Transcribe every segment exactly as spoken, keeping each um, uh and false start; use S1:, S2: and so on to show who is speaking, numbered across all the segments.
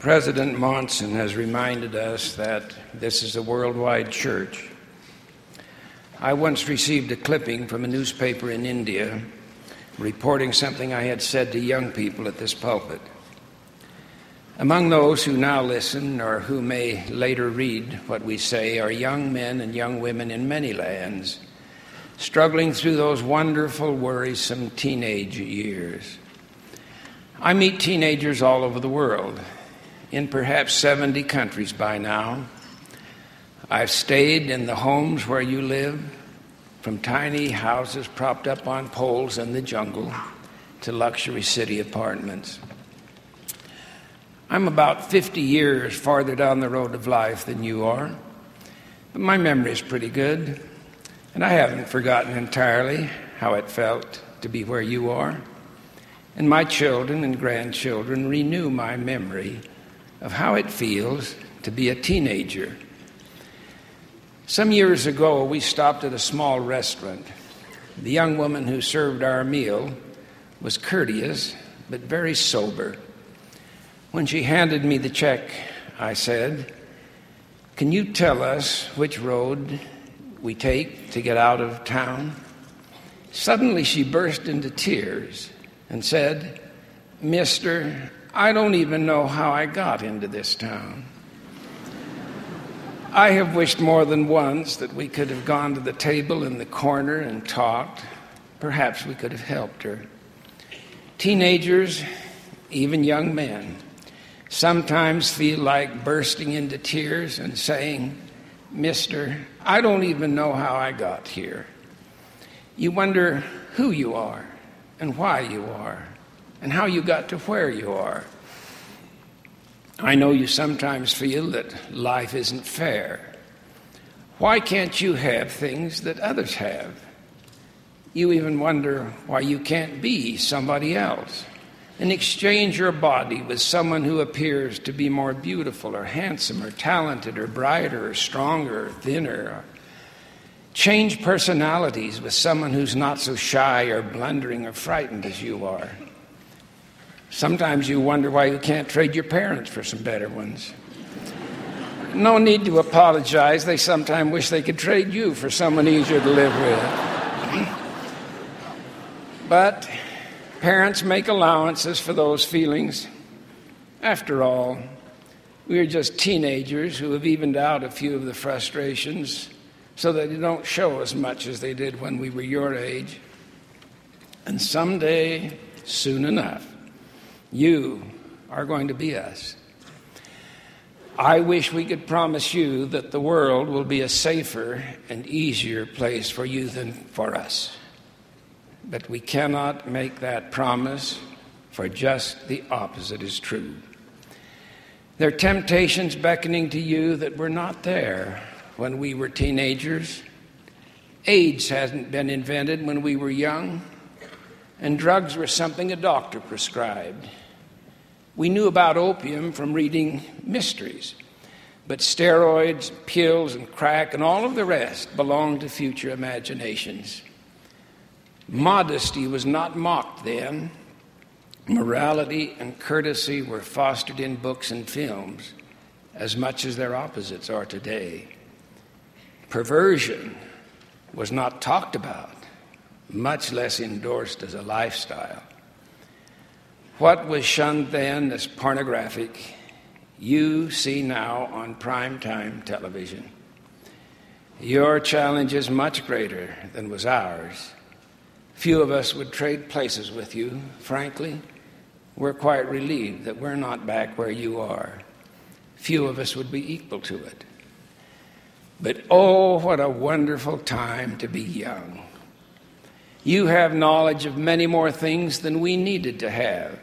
S1: President Monson has reminded us that this is a worldwide church. I once received a clipping from a newspaper in India reporting something I had said to young people at this pulpit. Among those who now listen or who may later read what we say are young men and young women in many lands struggling through those wonderful, worrisome teenage years. I meet teenagers all over the world, in perhaps seventy countries by now. I've stayed in the homes where you live, from tiny houses propped up on poles in the jungle to luxury city apartments. I'm about fifty years farther down the road of life than you are, but my memory is pretty good, and I haven't forgotten entirely how it felt to be where you are. And my children and grandchildren renew my memory of how it feels to be a teenager. Some years ago, we stopped at a small restaurant. The young woman who served our meal was courteous, but very sober. When she handed me the check, I said, "Can you tell us which road we take to get out of town?" Suddenly, she burst into tears and said, "Mister, I don't even know how I got into this town." I have wished more than once that we could have gone to the table in the corner and talked. Perhaps we could have helped her. Teenagers, even young men, sometimes feel like bursting into tears and saying, "Mister, I don't even know how I got here." You wonder who you are and why you are, and how you got to where you are. I know you sometimes feel that life isn't fair. Why can't you have things that others have? You even wonder why you can't be somebody else and exchange your body with someone who appears to be more beautiful or handsome or talented or brighter or stronger or thinner, or change personalities with someone who's not so shy or blundering or frightened as you are. Sometimes you wonder why you can't trade your parents for some better ones. No need to apologize. They sometimes wish they could trade you for someone easier to live with. But parents make allowances for those feelings. After all, we are just teenagers who have evened out a few of the frustrations so that they don't show as much as they did when we were your age. And someday, soon enough, you are going to be us. I wish we could promise you that the world will be a safer and easier place for you than for us. But we cannot make that promise, for just the opposite is true. There are temptations beckoning to you that were not there when we were teenagers. AIDS hadn't been invented when we were young, and drugs were something a doctor prescribed. We knew about opium from reading mysteries, but steroids, pills, and crack, and all of the rest belonged to future imaginations. Modesty was not mocked then. Morality and courtesy were fostered in books and films as much as their opposites are today. Perversion was not talked about, much less endorsed as a lifestyle. What was shunned then as pornographic, you see now on primetime television. Your challenge is much greater than was ours. Few of us would trade places with you. Frankly, we're quite relieved that we're not back where you are. Few of us would be equal to it. But oh, what a wonderful time to be young. You have knowledge of many more things than we needed to have.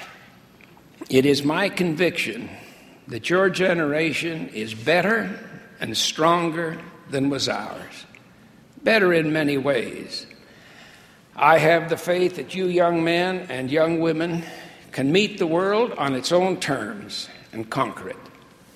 S1: It is my conviction that your generation is better and stronger than was ours. Better in many ways. I have the faith that you young men and young women can meet the world on its own terms and conquer it.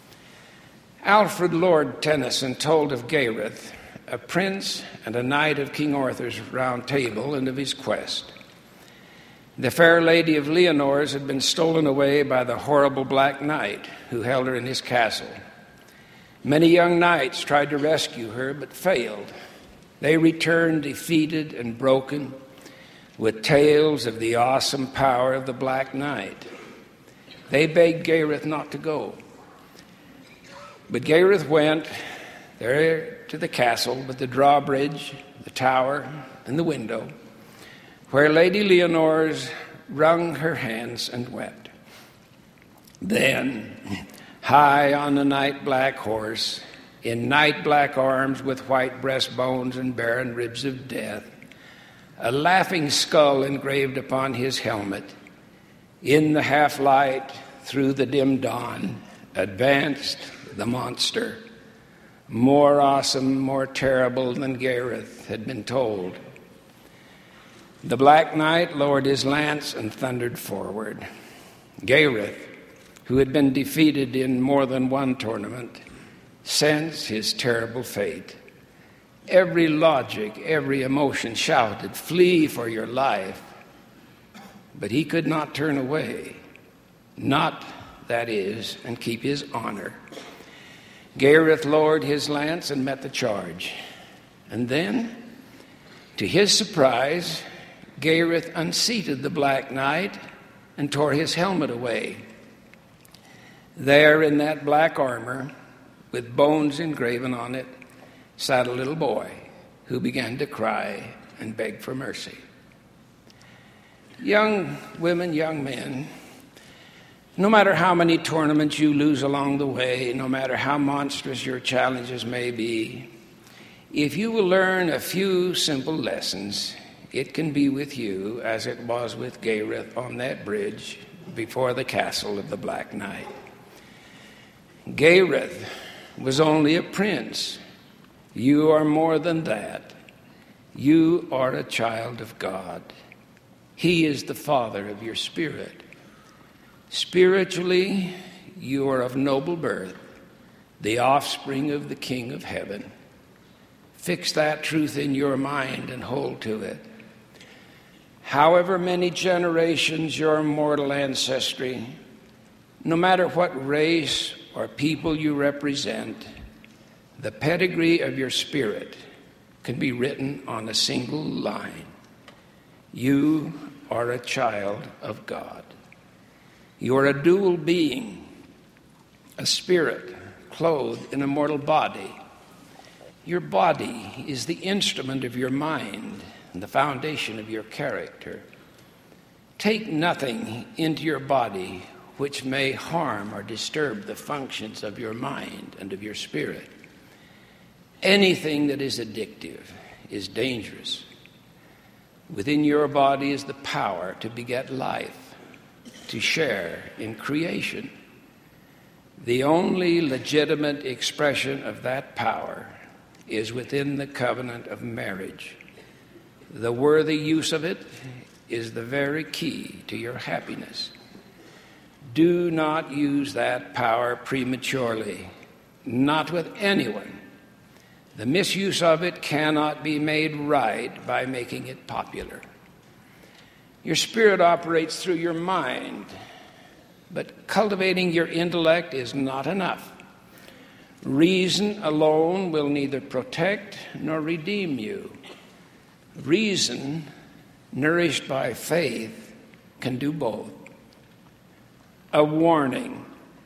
S1: Alfred Lord Tennyson told of Gareth, a prince and a knight of King Arthur's round table, and of his quest. The fair lady of Leonor's had been stolen away by the horrible Black Knight who held her in his castle. Many young knights tried to rescue her but failed. They returned defeated and broken with tales of the awesome power of the Black Knight. They begged Gareth not to go. But Gareth went there to the castle with the drawbridge, the tower, and the window, where Lady Leonor's wrung her hands and wept. Then, high on the night-black horse, in night-black arms with white breastbones and barren ribs of death, a laughing skull engraved upon his helmet, in the half-light through the dim dawn, advanced the monster, more awesome, more terrible than Gareth had been told. The Black Knight lowered his lance and thundered forward. Gareth, who had been defeated in more than one tournament, sensed his terrible fate. Every logic, every emotion shouted, "Flee for your life." But he could not turn away, not, that is, and keep his honor. Gareth lowered his lance and met the charge. And then, to his surprise, Gareth unseated the Black Knight and tore his helmet away. There in that black armor, with bones engraven on it, sat a little boy who began to cry and beg for mercy. Young women, young men, no matter how many tournaments you lose along the way, no matter how monstrous your challenges may be, if you will learn a few simple lessons, it can be with you as it was with Gareth on that bridge before the castle of the Black Knight. Gareth was only a prince. You are more than that. You are a child of God. He is the Father of your spirit. Spiritually, you are of noble birth, the offspring of the King of heaven. Fix that truth in your mind and hold to it. However many generations your mortal ancestry, no matter what race or people you represent, the pedigree of your spirit can be written on a single line. You are a child of God. You are a dual being, a spirit clothed in a mortal body. Your body is the instrument of your mind and the foundation of your character. Take nothing into your body which may harm or disturb the functions of your mind and of your spirit. Anything that is addictive is dangerous. Within your body is the power to beget life, to share in creation. The only legitimate expression of that power is within the covenant of marriage. The worthy use of it is the very key to your happiness. Do not use that power prematurely, not with anyone. The misuse of it cannot be made right by making it popular. Your spirit operates through your mind, but cultivating your intellect is not enough. Reason alone will neither protect nor redeem you. Reason, nourished by faith, can do both. A warning: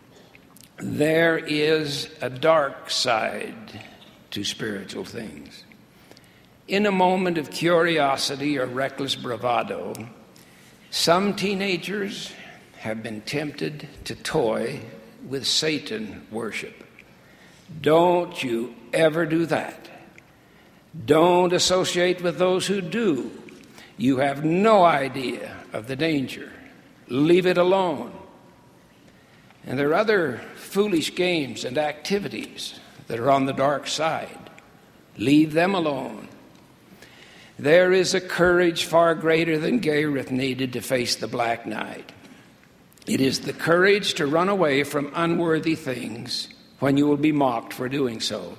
S1: there is a dark side to spiritual things. In a moment of curiosity or reckless bravado, some teenagers have been tempted to toy with Satan worship. Don't you ever do that. Don't associate with those who do. You have no idea of the danger. Leave it alone. And there are other foolish games and activities that are on the dark side. Leave them alone. There is a courage far greater than Gareth needed to face the Black Knight. It is the courage to run away from unworthy things when you will be mocked for doing so.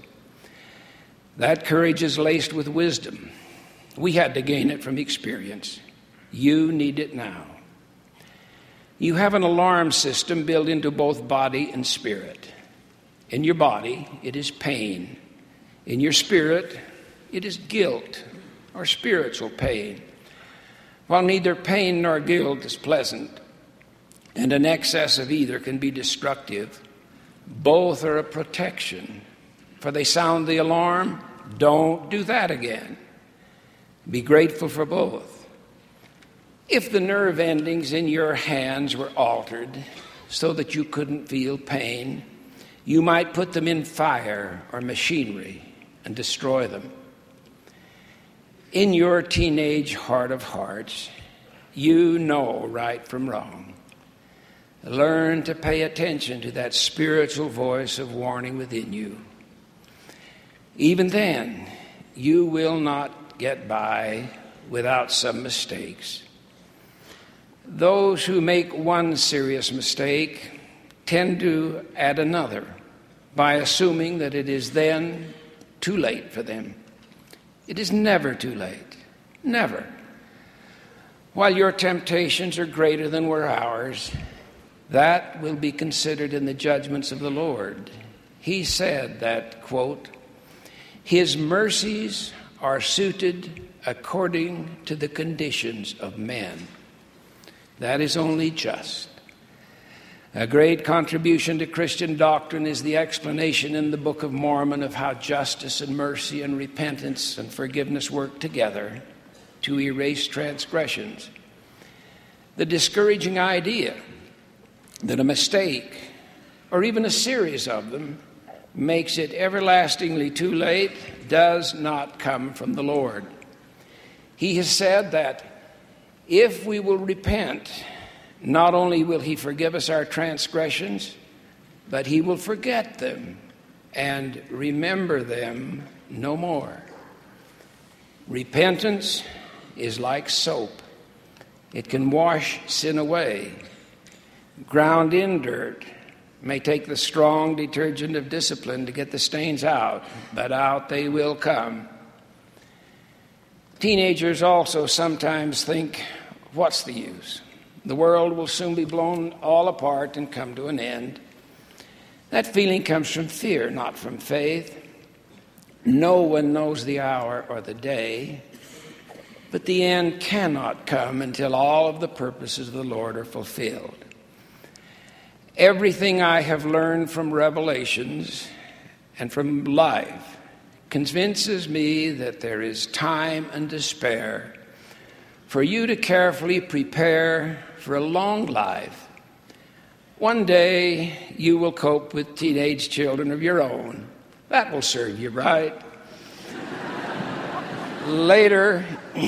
S1: That courage is laced with wisdom. We had to gain it from experience. You need it now. You have an alarm system built into both body and spirit. In your body, it is pain. In your spirit, it is guilt or spiritual pain. While neither pain nor guilt is pleasant, and an excess of either can be destructive, both are a protection. For they sound the alarm, don't do that again. Be grateful for both. If the nerve endings in your hands were altered so that you couldn't feel pain, you might put them in fire or machinery and destroy them. In your teenage heart of hearts, you know right from wrong. Learn to pay attention to that spiritual voice of warning within you. Even then, you will not get by without some mistakes. Those who make one serious mistake tend to add another by assuming that it is then too late for them. It is never too late. Never. While your temptations are greater than were ours, that will be considered in the judgments of the Lord. He said that, quote, His mercies are suited according to the conditions of men. That is only just. A great contribution to Christian doctrine is the explanation in the Book of Mormon of how justice and mercy and repentance and forgiveness work together to erase transgressions. The discouraging idea that a mistake, or even a series of them, makes it everlastingly too late does not come from the Lord. He has said that if we will repent, not only will He forgive us our transgressions, but He will forget them and remember them no more. Repentance is like soap. It can wash sin away. Ground in dirt may take the strong detergent of discipline to get the stains out, but out they will come. Teenagers also sometimes think, what's the use? The world will soon be blown all apart and come to an end. That feeling comes from fear, not from faith. No one knows the hour or the day, but the end cannot come until all of the purposes of the Lord are fulfilled. Everything I have learned from Revelations and from life convinces me that there is time and to spare for you to carefully prepare for a long life. One day you will cope with teenage children of your own. That will serve you right. Later,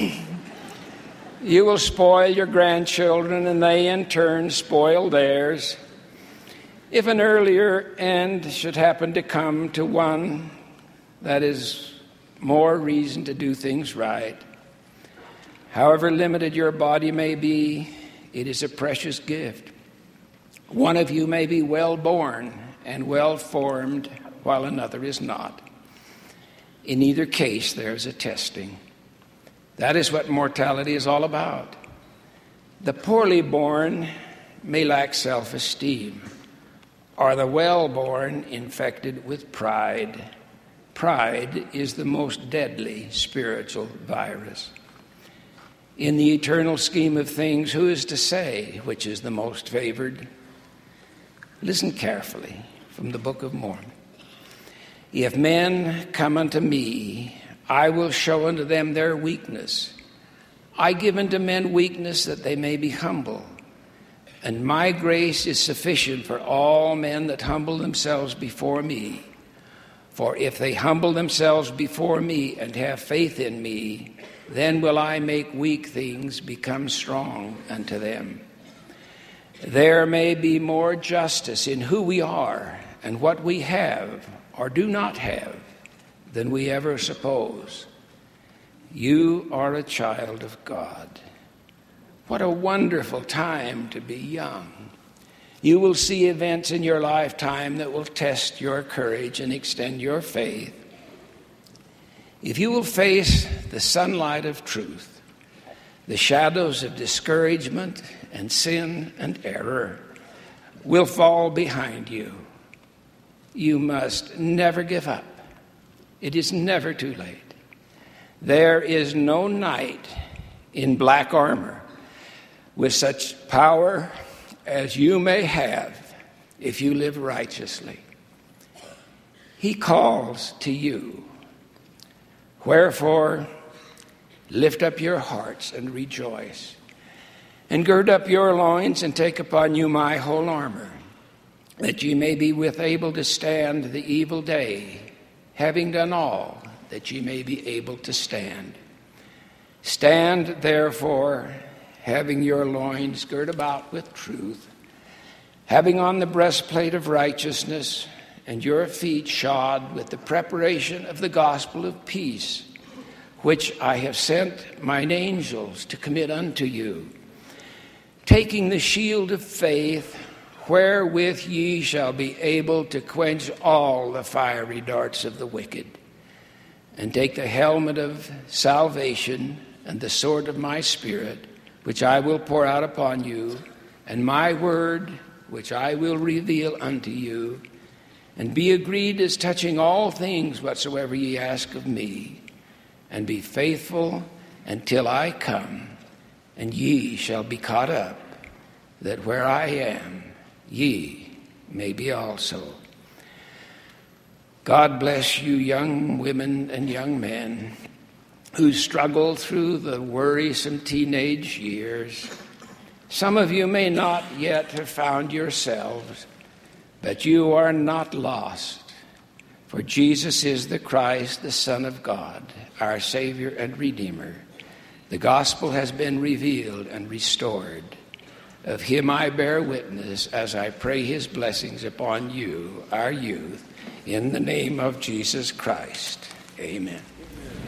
S1: you will spoil your grandchildren, and they in turn spoil theirs. If an earlier end should happen to come to one, that is more reason to do things right. However limited your body may be, it is a precious gift. One of you may be well born and well formed, while another is not. In either case, there is a testing. That is what mortality is all about. The poorly born may lack self-esteem, or the well-born infected with pride. Pride is the most deadly spiritual virus. In the eternal scheme of things, who is to say which is the most favored? Listen carefully from the Book of Mormon. If men come unto me, I will show unto them their weakness. I give unto men weakness that they may be humble. And my grace is sufficient for all men that humble themselves before me. For if they humble themselves before me and have faith in me, then will I make weak things become strong unto them. There may be more justice in who we are and what we have or do not have than we ever suppose. You are a child of God. What a wonderful time to be young. You will see events in your lifetime that will test your courage and extend your faith. If you will face the sunlight of truth, The shadows of discouragement and sin and error will fall behind you. You must never give up. It is never too late. There is no knight in black armor with such power as you may have if you live righteously. He calls to you. Wherefore, lift up your hearts and rejoice, and gird up your loins and take upon you my whole armor, that ye may be with able to stand the evil day, having done all, that ye may be able to stand. Stand therefore, having your loins girt about with truth, having on the breastplate of righteousness, and your feet shod with the preparation of the gospel of peace, which I have sent mine angels to commit unto you, taking the shield of faith, wherewith ye shall be able to quench all the fiery darts of the wicked, and take the helmet of salvation and the sword of my Spirit, which I will pour out upon you, and my word, which I will reveal unto you, and be agreed as touching all things whatsoever ye ask of me, and be faithful until I come, and ye shall be caught up, that where I am, ye may be also. God bless you, young women and young men who struggle through the worrisome teenage years. Some of you may not yet have found yourselves, but you are not lost. For Jesus is the Christ, the Son of God, our Savior and Redeemer. The gospel has been revealed and restored. Of him I bear witness as I pray his blessings upon you, our youth, in the name of Jesus Christ. Amen.